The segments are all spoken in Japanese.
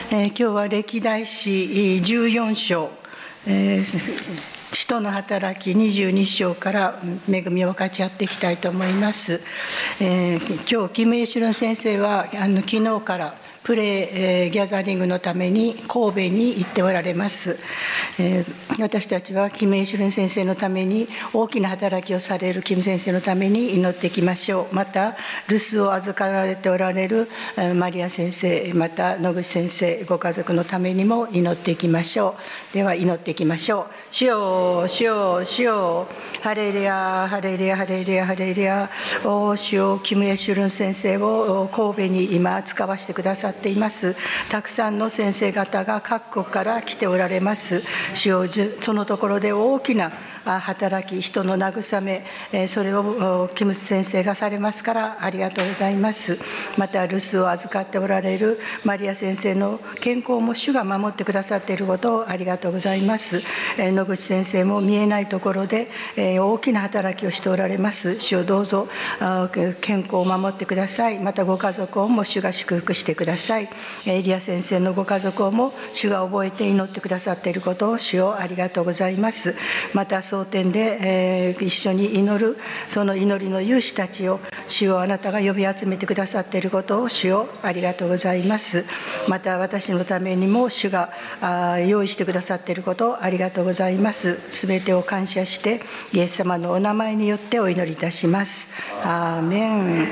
今日は歴代史14章、使徒の働き22章から恵みを分かち合っていきたいと思います。今日キム・イェシュルン先生は昨日からプレイギャザリングのために神戸に行っておられます。私たちはキム・イェシュルン先生のために大きな働きをされるキム先生のために祈っていきましょう。また留守を預かられておられるマリア先生、また野口先生ご家族のためにも祈っていきましょう。では祈っていきましょう。主よ主よ主よ、ハレルヤハレルヤハレルヤハレルヤ。お主よ、キム・イェシュルン先生を神戸に今使わせてくださっています。たくさんの先生方が各国から来ておられます。主よ、そのところで大きな働き、人の慰め、それをキム先生がされますからありがとうございます。また留守を預かっておられるマリア先生の健康も主が守ってくださっていることをありがとうございます。野口先生も見えないところで大きな働きをしておられます。主をどうぞ健康を守ってください。またご家族をも主が祝福してください。エリア先生のご家族をも主が覚えて祈ってくださっていることを主をありがとうございます。また蒼天で一緒に祈るその祈りの勇士たちを主をあなたが呼び集めてくださっていることを主をありがとうございます。また私のためにも主が用意してくださっていることをありがとうございます。すべてを感謝してイエス様のお名前によってお祈りいたします。アーメン。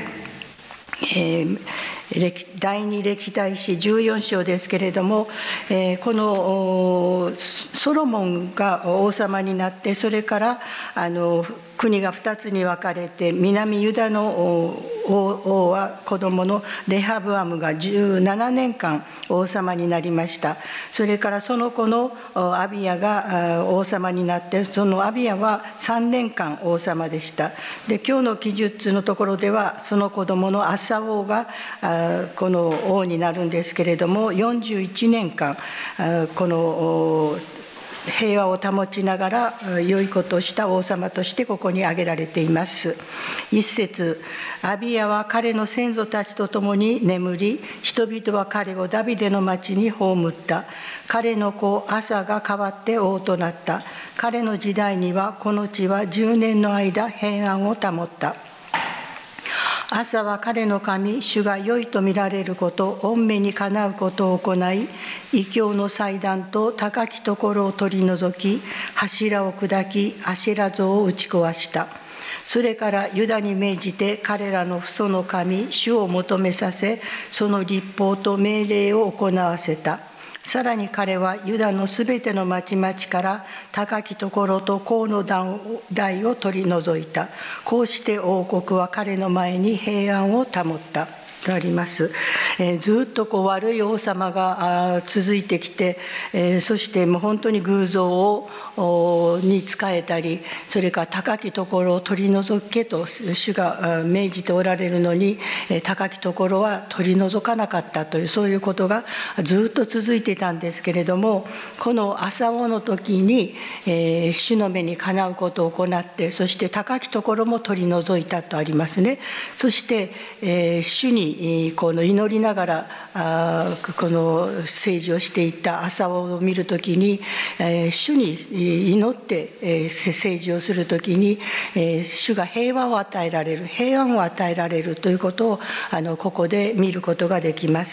第二歴代史14章ですけれども、このソロモンが王様になって、それから国が2つに分かれて、南ユダの王は子供のレハブアムが17年間王様になりました。それからその子のアビヤが王様になって、そのアビヤは3年間王様でした。で、今日の記述のところではその子供のアサ王がこの王になるんですけれども、41年間この平和を保ちながら良いことをした王様としてここに挙げられています。一節、アビヤは彼の先祖たちと共に眠り、人々は彼をダビデの町に葬った。彼の子アサが代わって王となった。彼の時代にはこの地は10年の間平安を保った。アサは彼の神主が良いと見られること、御目にかなうことを行い、異教の祭壇と高きところを取り除き、柱を砕き、アシェラ像を打ち壊した。それからユダに命じて彼らの父祖の神主を求めさせ、その律法と命令を行わせた。さらに彼はユダのすべての町々から高きところと高の台を取り除いた。こうして王国は彼の前に平安を保ったとあります。ずっと悪い王様が続いてきて、そしてもう本当に偶像に仕えたり、それから高きところを取り除けと主が命じておられるのに、高きところは取り除かなかったという、そういうことがずっと続いていたんですけれども、この朝王の時に主の目にかなうことを行って、そして高きところも取り除いたとありますね。そして主にこの祈りながらこの政治をしていった朝を見るときに、主に祈って政治をするときに、主が平和を与えられる、平安を与えられるということをここで見ることができます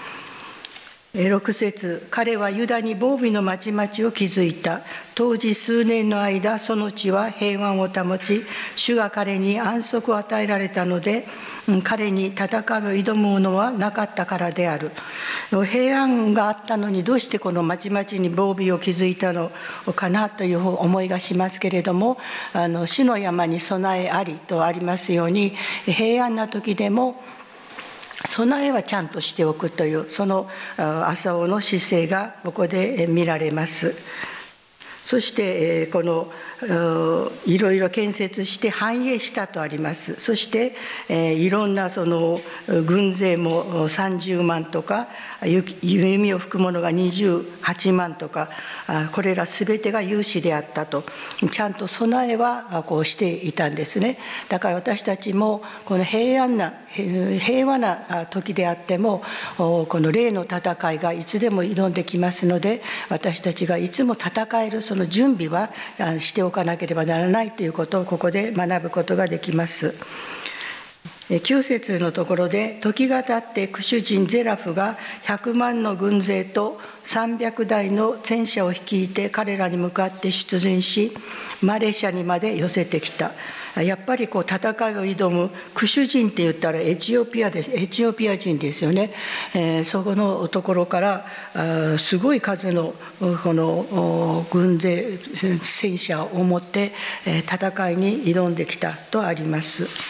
。6節、彼はユダに防備の町々を築いた。当時数年の間その地は平安を保ち、主が彼に安息を与えられたので、彼に戦いを挑むものはなかったからである。平安があったのにどうしてこの町々に防備を築いたのかなという思いがしますけれども、主の山に備えありとありますように、平安な時でも備えはちゃんとしておくという、その朝王の姿勢がここで見られます。そしてこのいろいろ建設して繁栄したとあります。そして、いろんなその軍勢も30万とか、弓を吹くものが28万とか、これら全てが有志であったと、ちゃんと備えはこうしていたんですね。だから私たちもこの平和な時であっても、この霊の戦いがいつでも挑んできますので、私たちがいつも戦えるその準備はしておかなければならないということをここで学ぶことができます。9節のところで、時が経ってクシュ人ゼラフが100万の軍勢と300台の戦車を率いて彼らに向かって出陣し、マレシャにまで寄せてきた。やっぱりこう戦いを挑むクシュ人って言ったらエチオピア人ですよね。そこのところからすごい数のこの軍勢戦車を持って戦いに挑んできたとあります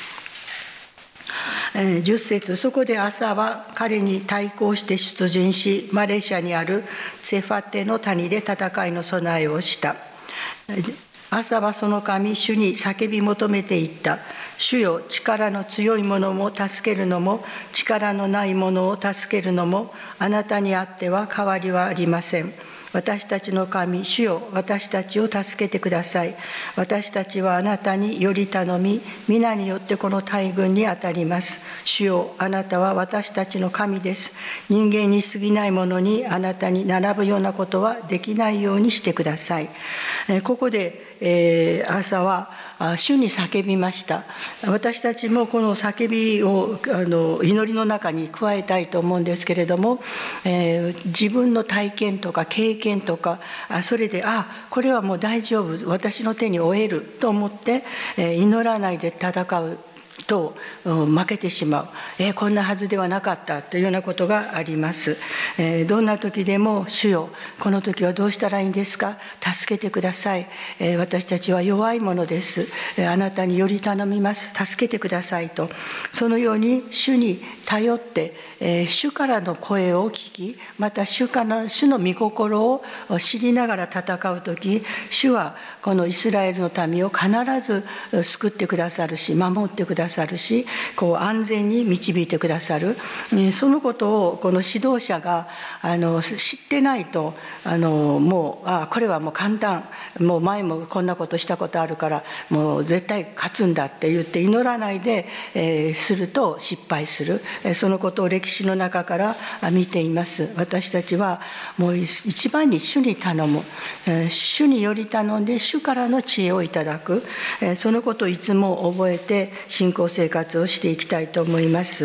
。10節、そこでアサは彼に対抗して出陣し、マレシャにあるツェファテの谷で戦いの備えをした。アサはその神主に叫び求めていった。主よ、力の強い者も助けるのも力のない者を助けるのもあなたにあっては変わりはありません。私たちの神、主よ、私たちを助けてください。私たちはあなたにより頼み、皆によってこの大軍に当たります。主よ、あなたは私たちの神です。人間に過ぎないものにあなたに並ぶようなことはできないようにしてください。ここで、アサは主に叫びました。私たちもこの叫びを祈りの中に加えたいと思うんですけれども、自分の体験とか経験とか、それでこれはもう大丈夫、私の手に負えると思って祈らないで戦うと負けてしまう。こんなはずではなかったというようなことがあります。どんな時でも、主よ、この時はどうしたらいいんですか、助けてください。私たちは弱いものです。あなたにより頼みます。助けてくださいと、そのように主に頼って、主からの声を聞き、また主の御心を知りながら戦う時、主はこのイスラエルの民を必ず救ってくださるし、守ってくださるし、こう安全に導いてくださる。そのことをこの指導者が知ってないと、もうこれはもう簡単、もう前もこんなことしたことあるからもう絶対勝つんだって言って祈らないで、すると失敗する。そのことを歴史の中から見ています。私たちはもう一番に主に頼む、主により頼んで主からの知恵をいただく、そのことをいつも覚えて信仰生活をしていきたいと思います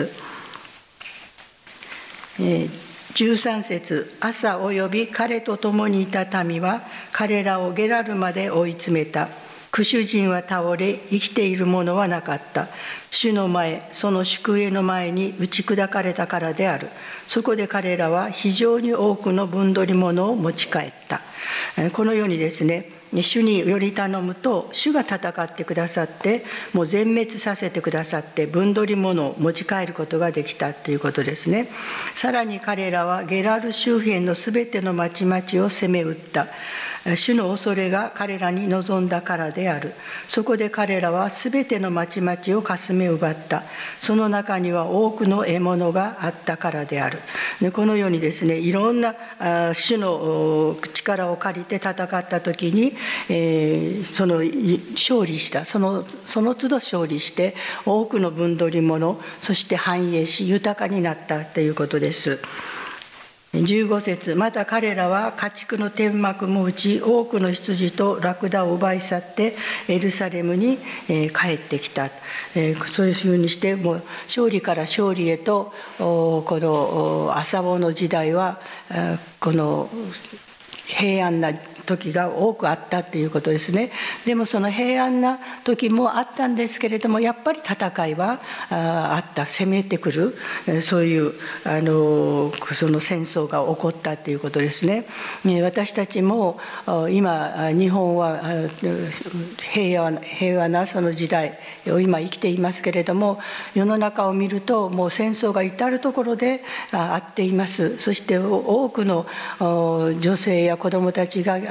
。13節、アサおよび彼と共にいた民は彼らをゲラルまで追い詰めた。クシュ人は倒れ、生きている者はなかった。主の前、その宿営の前に打ち砕かれたからである。そこで彼らは非常に多くの分取り物を持ち帰った。このようにですね、主により頼むと主が戦ってくださって、もう全滅させてくださって、分取り物を持ち帰ることができたということですね。さらに彼らはゲラル周辺のすべての町々を攻め撃った。主の恐れが彼らに望んだからである。そこで彼らはすべての町々をかすめ奪った。その中には多くの獲物があったからである。このようにですね、いろんな主の力を借りて戦った時に、その勝利した、その都度勝利して多くの分取り物、そして繁栄し豊かになったということです。15節、また彼らは家畜の天幕も打ち、多くの羊とラクダを奪い去ってエルサレムに帰ってきた。そういうふうにしてもう勝利から勝利へと、このアサ王の時代はこの平安な時が多くあったということですね。でもその平安な時もあったんですけれども、やっぱり戦いはあった。攻めてくる、そういうその戦争が起こったということですね。私たちも今日本は平和なその時代を今生きていますけれども、世の中を見るともう戦争が至るところであっています。そして多くの女性や子どもたちが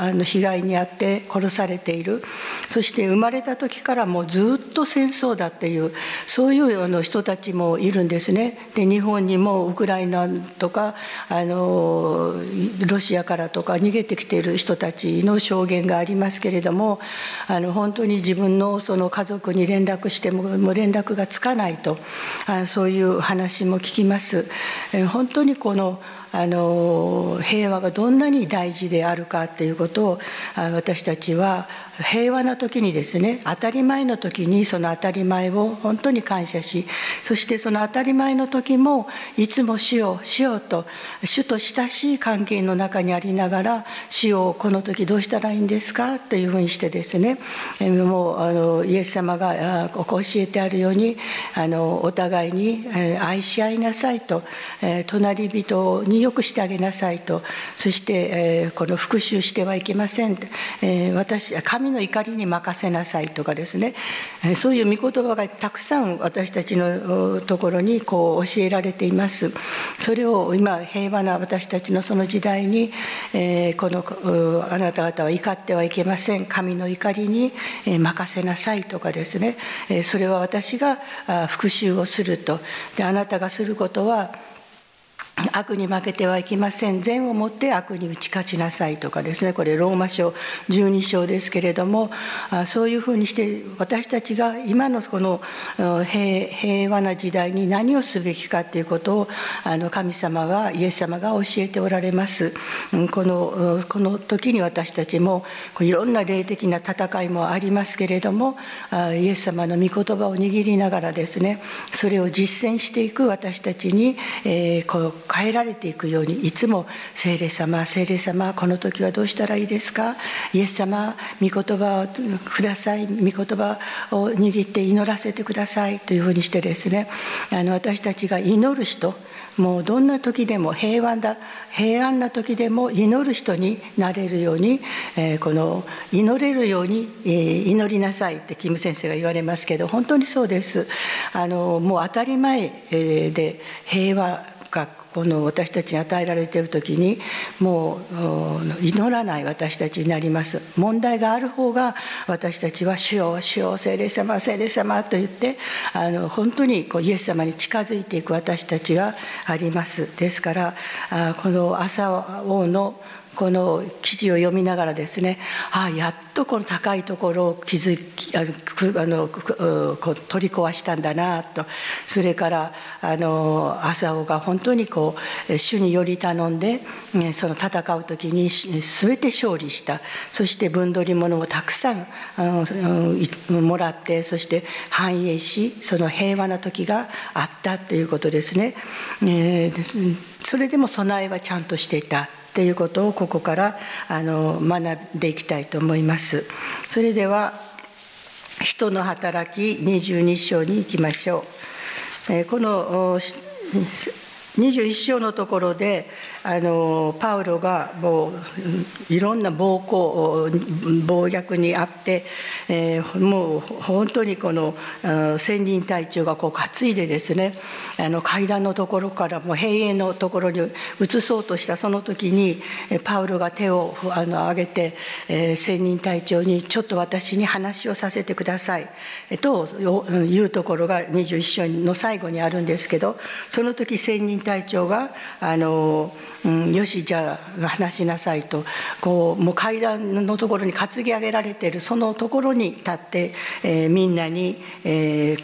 被害に遭って殺されている、そして生まれた時からもうずっと戦争だっていう、そういう人たちもいるんですね。で日本にもウクライナとかロシアからとか逃げてきている人たちの証言がありますけれども、本当に自分のその家族に連絡しても連絡がつかないと、そういう話も聞きます。本当にこの平和がどんなに大事であるかということを私たちは平和な時にですね、当たり前の時にその当たり前を本当に感謝し、そしてその当たり前の時もいつも主よ主よと主と親しい関係の中にありながら、主よこの時どうしたらいいんですかというふうにしてですね、もうイエス様が教えてあるようにお互いに愛し合いなさいと、隣人によくしてあげなさいと、そしてこの復讐してはいけません、神の怒りに任せなさいとかですね、そういう御言葉がたくさん私たちのところにこう教えられています。それを今平和な私たちのその時代に、あなた方は怒ってはいけません、神の怒りに任せなさいとかですね、それは私が復讐をすると。であなたがすることは悪に負けてはいけません、善をもって悪に打ち勝ちなさいとかですね、これローマ書12章ですけれども、そういうふうにして私たちが今のこの平和な時代に何をすべきかということを神様がイエス様が教えておられます。この時に私たちもいろんな霊的な戦いもありますけれども、イエス様の御言葉を握りながらですね、それを実践していく私たちに変えられていくように、いつも聖霊様聖霊様、この時はどうしたらいいですか、イエス様御言葉をください、御言葉を握って祈らせてくださいというふうにしてですね、私たちが祈る人、もうどんな時でも平安な時でも祈る人になれるように、この祈れるように祈りなさいってキム先生が言われますけど、本当にそうです。もう当たり前で平和がこの私たちに与えられている時に、もう祈らない私たちになります。問題がある方が私たちは主よ主よ聖霊様聖霊様と言って本当にイエス様に近づいていく私たちがあります。ですからこの朝王のこの記事を読みながらですね、やっとこの高いところを取り壊したんだなと。それから朝尾が本当に主により頼んでその戦う時に全て勝利した。そして分取り物をたくさんもらって、そして繁栄し、その平和な時があったということですね。それでも備えはちゃんとしていたということをここから学んでいきたいと思います。それでは人の働き22章に行きましょう。この21章のところでパウロがもういろんな暴虐にあって、もう本当にこの千人隊長が担いでですね、階段のところからもう兵営のところに移そうとしたその時にパウロが手を挙げて千人隊長にちょっと私に話をさせてくださいというところが21章の最後にあるんですけど、その時千人隊長がよしじゃあ話しなさいと、もう階段のところに担ぎ上げられているそのところに立って、みんなに、言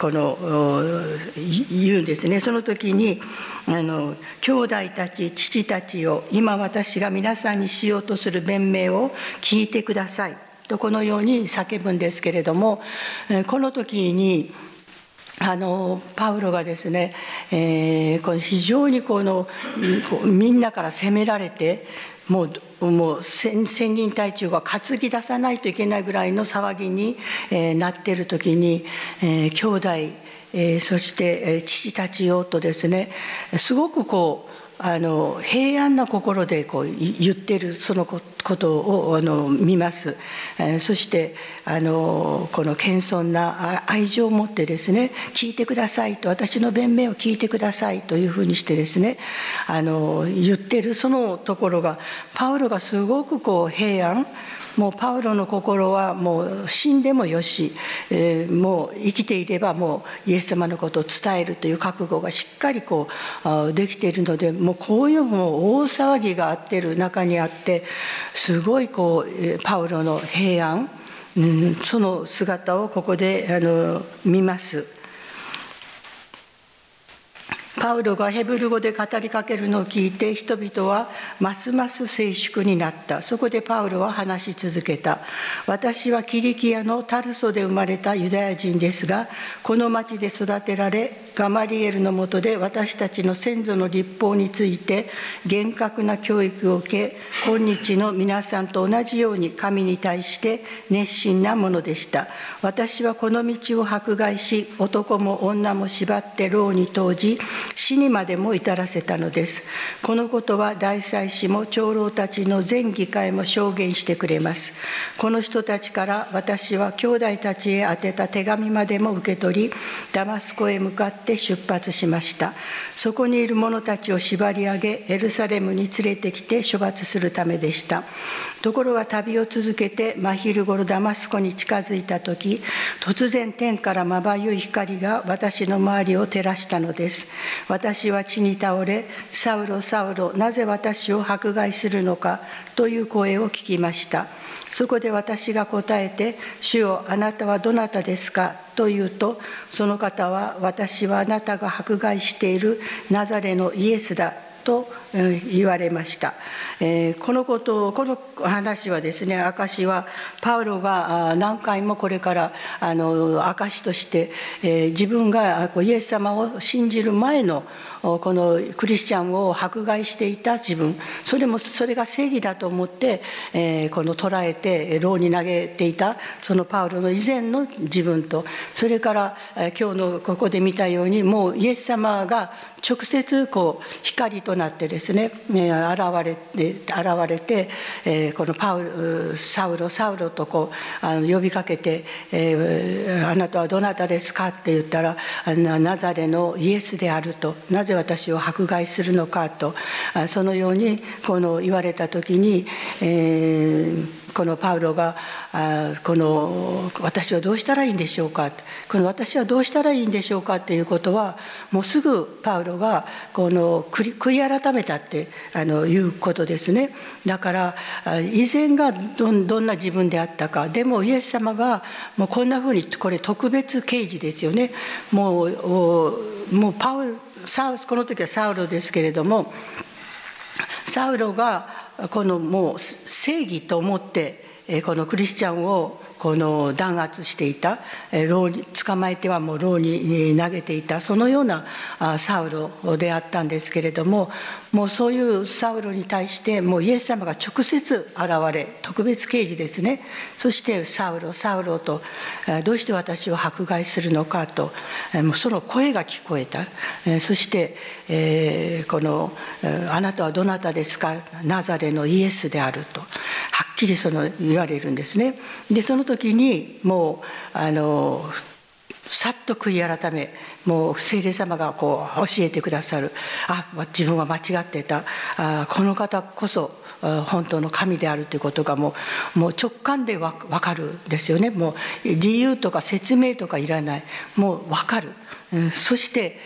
うんですね。その時に兄弟たち父たちよ、今私が皆さんにしようとする弁明を聞いてくださいとこのように叫ぶんですけれども、この時にパウロがですね、非常にみんなから責められて、もう千人隊長が担ぎ出さないといけないぐらいの騒ぎになっている時に、兄弟そして父たちよとですね、すごく平安な心で言ってるそのことを見ます。そしてこの謙遜な愛情を持ってですね、聞いてくださいと、私の弁明を聞いてくださいというふうにしてですね、言ってるそのところが、パウロがすごく平安、もうパウロの心はもう死んでもよし、もう生きていればもうイエス様のことを伝えるという覚悟がしっかりできているので、もうこういうもう大騒ぎがあってる中にあって、すごいパウロの平安、その姿をここで見ます。パウロがヘブル語で語りかけるのを聞いて、人々はますます静粛になった。そこでパウロは話し続けた。私はキリキアのタルソで生まれたユダヤ人ですが、この町で育てられ、ガマリエルの下で私たちの先祖の律法について厳格な教育を受け、今日の皆さんと同じように神に対して熱心なものでした。私はこの道を迫害し、男も女も縛って牢に投じ、死にまでも至らせたのです。このことは大祭司も長老たちの全議会も証言してくれます。この人たちから私は兄弟たちへ宛てた手紙までも受け取り、ダマスコへ向かって出発しました。そこにいる者たちを縛り上げ、エルサレムに連れてきて処罰するためでした。ところが旅を続けて真昼ごろダマスコに近づいたとき、突然天からまばゆい光が私の周りを照らしたのです。私は地に倒れ、サウロ、サウロ、なぜ私を迫害するのかという声を聞きました。そこで私が答えて、主よ、あなたはどなたですかと言うと、その方は、私はあなたが迫害しているナザレのイエスだと言われました。この話はですね、証はパウロが何回もこれから証として、自分がイエス様を信じる前のこのクリスチャンを迫害していた自分、それが正義だと思って捉えて牢に投げていたそのパウロの以前の自分と、それから今日のここで見たように、もうイエス様が直接光となってですね、現れて、このサウロ、サウロと呼びかけて、あなたはどなたですかって言ったら、ナザレのイエスであると、なぜ私を迫害するのかと、そのように言われた時に、このパウロが私はどうしたらいいんでしょうか、この私はどうしたらいいんでしょうかっていうことは、もうすぐパウロが悔い改めたっていうことですね。だから以前がどんな自分であったか、でもイエス様がもうこんなふうに、これ特別啓示ですよね。もうこの時はサウロですけれども、サウロがもう正義と思ってこのクリスチャンを弾圧していた、牢に捕まえてはもう牢に投げていた、そのようなサウロであったんですけれども、もうそういうサウロに対してもうイエス様が直接現れ、特別啓示ですね。そしてサウロ、サウロと、どうして私を迫害するのかと、その声が聞こえた。そしてあなたはどなたですか、ナザレのイエスであるとはっきり言われるんですね。でその時にもうさっと悔い改め、もう聖霊様が教えてくださる、自分は間違ってた、この方こそ本当の神であるということがもう直感で分かるんですよね。もう理由とか説明とかいらない、もう分かる。そして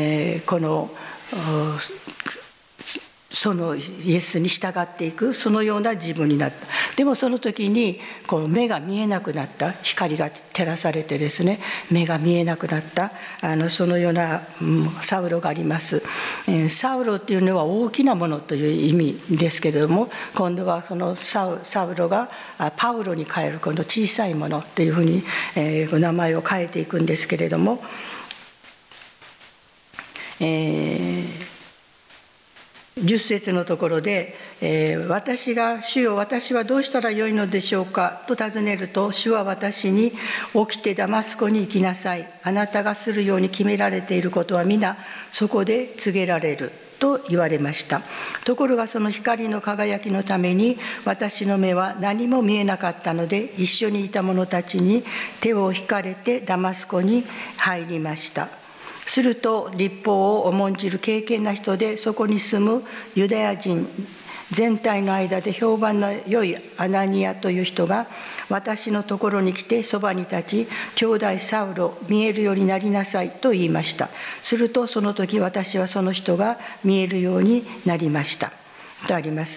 そのイエスに従っていく、そのような自分になった。でもその時に目が見えなくなった、光が照らされてですね、目が見えなくなったそのようなサウロがあります。サウロっていうのは大きなものという意味ですけれども、今度はそのサウロがパウロに変える、今度小さいものというふうに名前を変えていくんですけれども、10節のところで、私が主よ、私はどうしたらよいのでしょうかと尋ねると、主は私に、起きてダマスコに行きなさい。あなたがするように決められていることは皆そこで告げられると言われました。ところがその光の輝きのために私の目は何も見えなかったので、一緒にいた者たちに手を引かれてダマスコに入りました。すると律法を重んじる敬虔な人で、そこに住むユダヤ人全体の間で評判の良いアナニアという人が私のところに来てそばに立ち、兄弟サウロ、見えるようになりなさいと言いました。するとその時私はその人が見えるようになりましたとあります。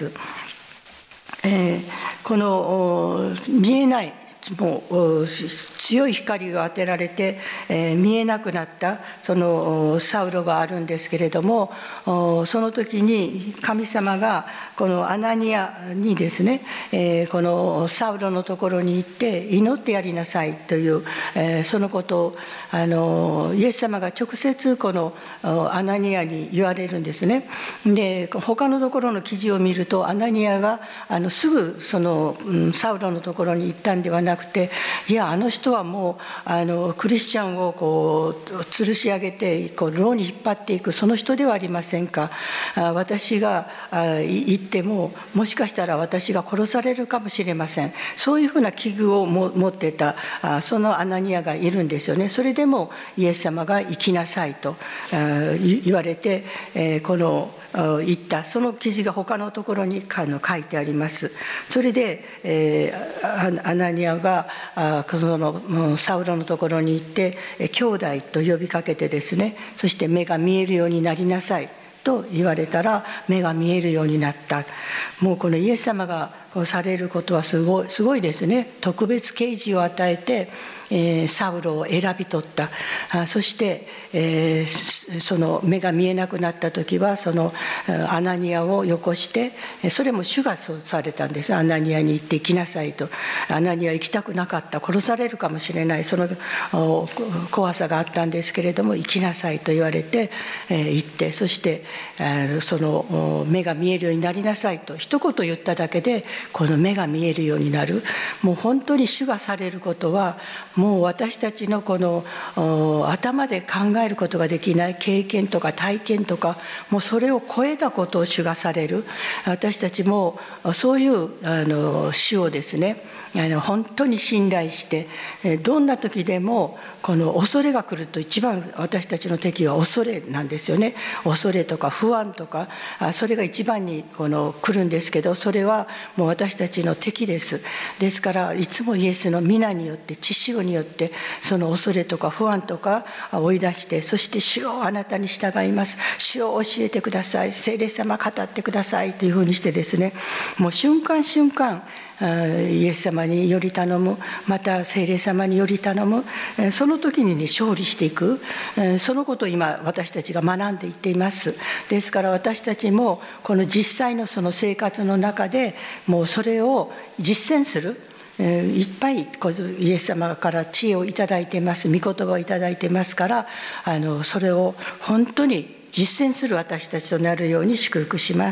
この見えない、もう強い光が当てられて、見えなくなったそのサウロがあるんですけれども、その時に神様がこのアナニアにですね、このサウロのところに行って祈ってやりなさいという、そのことをイエス様が直接このアナニアに言われるんですね。で他のところの記事を見ると、アナニアがすぐそのサウロのところに行ったんではなくて、いや、あの人はもうクリスチャンをこう吊るし上げてこう牢に引っ張っていくその人ではありませんか。私が行ってももしかしたら私が殺されるかもしれません。そういうふうな危惧を持ってたそのアナニアがいるんですよね。それでもイエス様が行きなさいと言われて、この言ったその記事が他のところに書いてあります。それで、アナニアがそのサウロのところに行って兄弟と呼びかけてですね、そして目が見えるようになりなさいと言われたら目が見えるようになった。もうこのイエス様がされることはすごいですね。特別啓示を与えて、サウロを選び取った。そして、その目が見えなくなった時はそのアナニアをよこして、それも主がそうされたんです。アナニアに行って行きなさいと。アナニア行きたくなかった、殺されるかもしれない、その怖さがあったんですけれども、行きなさいと言われて行って、そしてその目が見えるようになりなさいと一言言っただけでこの目が見えるようになる。もう本当に主がされることはもう私たちのこの頭で考えることができない経験とか体験とか、もうそれを超えたことを主がされる。私たちもそういう主をですね、本当に信頼して、どんな時でもこの恐れが来ると、一番私たちの敵は恐れなんですよね。恐れとか不安とか、それが一番に来るんですけど、それはもう私たちの敵です。ですからいつもイエスの皆によって、血潮によってその恐れとか不安とか追い出して、そして主よあなたに従います、主を教えてください、聖霊様語ってくださいというふうにしてですね、もう瞬間瞬間イエス様により頼む、また聖霊様により頼む、その時にね勝利していく、そのことを今私たちが学んでいっています。ですから私たちもこの実際のその生活の中でもうそれを実践する、いっぱいイエス様から知恵をいただいています、御言葉をいただいていますから、それを本当に実践する私たちとなるように祝福します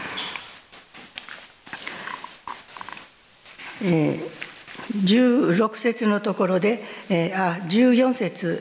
。16節のところで、14節、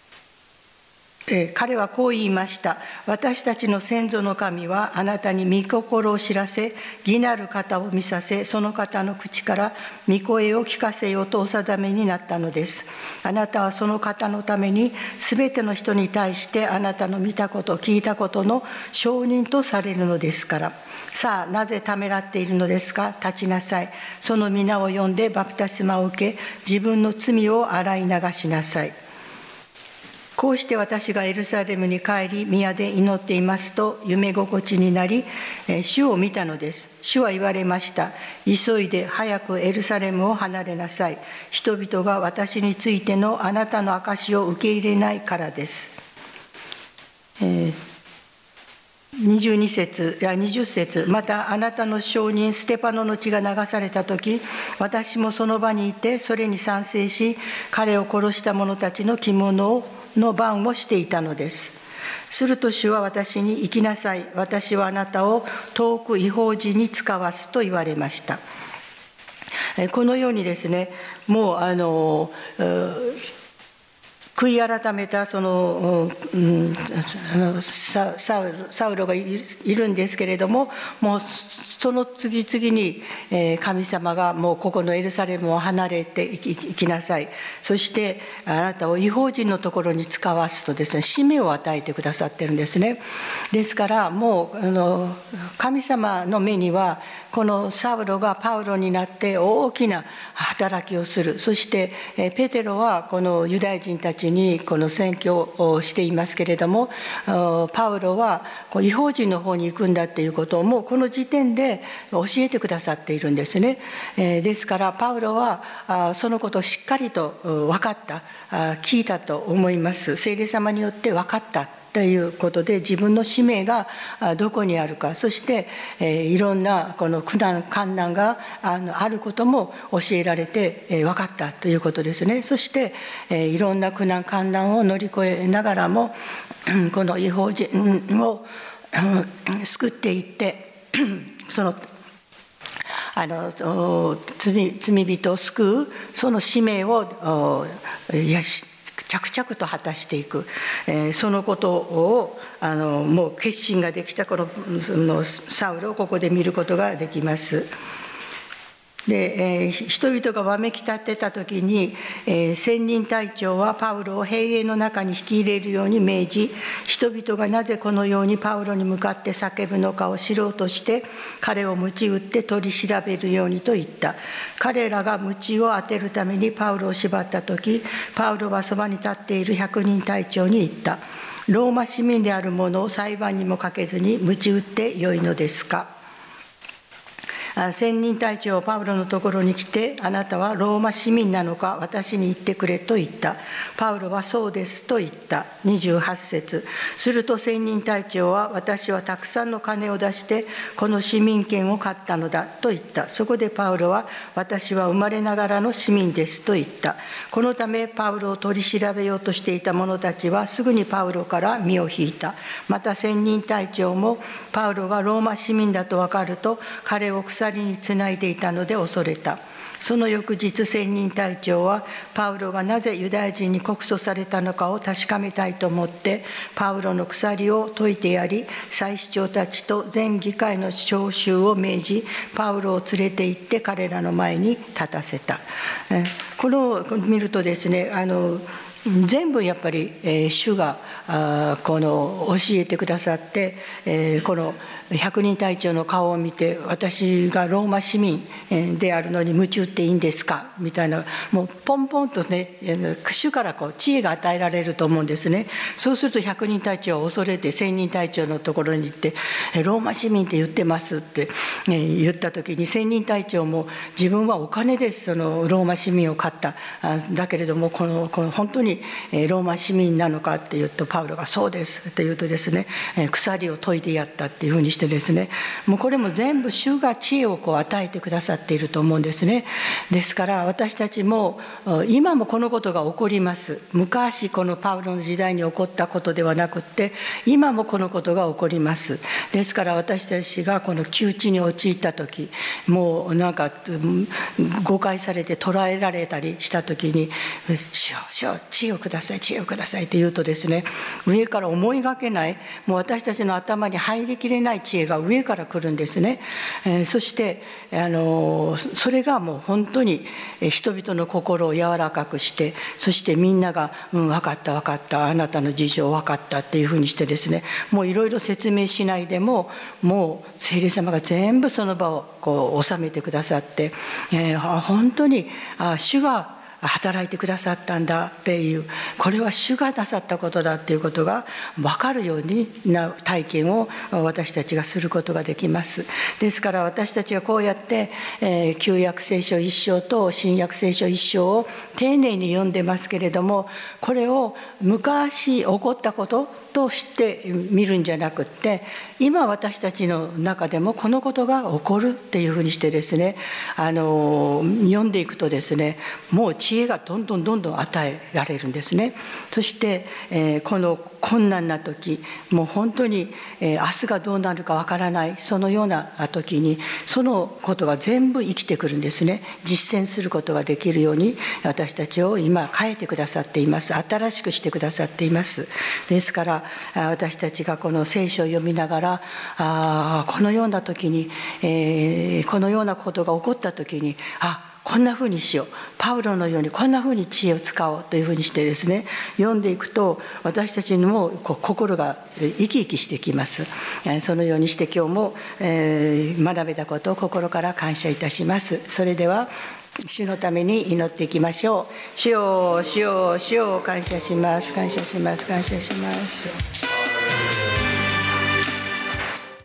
彼はこう言いました。私たちの先祖の神はあなたに御心を知らせ、義なる方を見させ、その方の口から御声を聞かせようとお定めになったのです。あなたはその方のためにすべての人に対してあなたの見たこと聞いたことの証人とされるのですから。さあなぜためらっているのですか。立ちなさい。その皆を呼んでバプテスマを受け、自分の罪を洗い流しなさい。こうして私がエルサレムに帰り宮で祈っていますと、夢心地になり主を見たのです。主は言われました。急いで早くエルサレムを離れなさい。人々が私についてのあなたの証を受け入れないからです。20節、またあなたの証人ステパノの血が流された時、私もその場にいてそれに賛成し、彼を殺した者たちの着物の番をしていたのです。すると主は私に、行きなさい、私はあなたを遠く異邦人に使わすと言われました。このようにですね、もう悔い改めたその、サウロがいるんですけれども、もうその次々に神様がもうここのエルサレムを離れていきなさい、そしてあなたを異邦人のところに使わすとですね、使命を与えてくださってるんですね。ですからもう神様の目にはこのサウロがパウロになって大きな働きをする。そしてペテロはこのユダヤ人たちにこの宣教をしていますけれども、パウロは異邦人の方に行くんだっていうことをもうこの時点で教えてくださっているんですね。ですからパウロはそのことをしっかりと分かった、聞いたと思います。聖霊様によって分かったということで、自分の使命がどこにあるか、そしていろんなこの苦難困難があることも教えられて分かったということですね。そしていろんな苦難困難を乗り越えながらもこの異邦人を救っていってその罪人を救うその使命を着々と果たしていく、そのことをもう決心ができたこのサウロをここで見ることができます。で人々がわめき立てた時に、千人隊長はパウロを兵営の中に引き入れるように命じ、人々がなぜこのようにパウロに向かって叫ぶのかを知ろうとして彼を鞭打って取り調べるようにと言った。彼らが鞭を当てるためにパウロを縛った時、パウロはそばに立っている百人隊長に言った。ローマ市民である者を裁判にもかけずに鞭打ってよいのですか。千人隊長はパウロのところに来て、あなたはローマ市民なのか、私に言ってくれと言った。パウロはそうですと言った。28節。すると千人隊長は、私はたくさんの金を出してこの市民権を買ったのだと言った。そこでパウロは、私は生まれながらの市民ですと言った。このためパウロを取り調べようとしていた者たちはすぐにパウロから身を引いた。また千人隊長もパウロがローマ市民だと分かると彼を鎖につないでいたので恐れた。その翌日、千人隊長はパウロがなぜユダヤ人に告訴されたのかを確かめたいと思ってパウロの鎖を解いてやり、祭司長たちと全議会の聴衆を命じ、パウロを連れて行って彼らの前に立たせた。これを見るとですね、全部やっぱり主がこの教えてくださって、この百人隊長の顔を見て、私がローマ市民であるのに鞭打っていいんですかみたいな、もうポンポンとね、主から知恵が与えられると思うんですね。そうすると百人隊長は恐れて千人隊長のところに行って、ローマ市民って言ってますって言った時に、千人隊長も自分はお金でそのローマ市民を買った、だけれどもこの本当にローマ市民なのかって言うと、パウロがそうですって言うとですね、鎖を解いてやったっていうふうにしてですね、もうこれも全部主が知恵を与えてくださっていると思うんですね。ですから私たちも今もこのことが起こります。昔このパウロの時代に起こったことではなくって、今もこのことが起こります。ですから私たちがこの窮地に陥った時、もうなんか誤解されて捕らえられたりした時に、主よ知恵をください、知恵をくださいって言うとですね、上から思いがけない、もう私たちの頭に入りきれない知恵が上から来るんですね。そしてそれがもう本当に人々の心を柔らかくして、そしてみんなが分かった分かった、あなたの事情分かったっていうふうにしてですね、もういろいろ説明しないでも、もう聖霊様が全部その場を収めてくださって、本当に主が働いてくださったんだっていう、これは主がなさったことだっていうことが分かるような体験を私たちがすることができます。ですから私たちはこうやって旧約聖書1章と新約聖書1章を丁寧に読んでますけれども、これを昔起こったこととして見るんじゃなくって、今私たちの中でもこのことが起こるっていうふうにしてですね、読んでいくとですね、もう知恵がどんどん与えられるんですね。そして、この困難な時、もう本当に、明日がどうなるかわからない、そのような時にそのことが全部生きてくるんですね。実践することができるように私たちを今変えてくださっています。新しくしてくださっています。ですから私たちがこの聖書を読みながら、このような時に、このようなことが起こった時に、こんなふうにしよう、パウロのようにこんなふうに知恵を使おうというふうにしてですね、読んでいくと私たちにも心が生き生きしてきます。そのようにして今日も学べたことを心から感謝いたします。それでは主のために祈っていきましょう。主よ、主よ、主よ、感謝します、感謝します、感謝します。